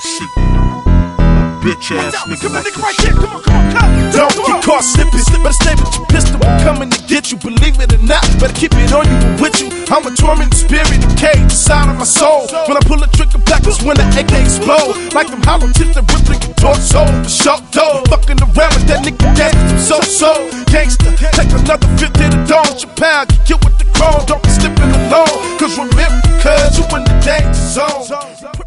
shit. Bitch ass nigga. Come on, nigga, right there. Come on. Don't get caught slipping. Better stay with your pistol. I'm coming to get you. Believe it or not, better keep it on you and with you. I'm a tormented spirit, a cage inside of my soul. When I pull a trigger back, it's when the AK explode. Like them hollow tips that rip your torso. The show dough. Fucking around with that nigga gangsta. So gangsta. Take another 50 to the dome. Chappelle, get killed with the chrome. Don't be slipping alone. Cause remember, cuz you in the danger zone.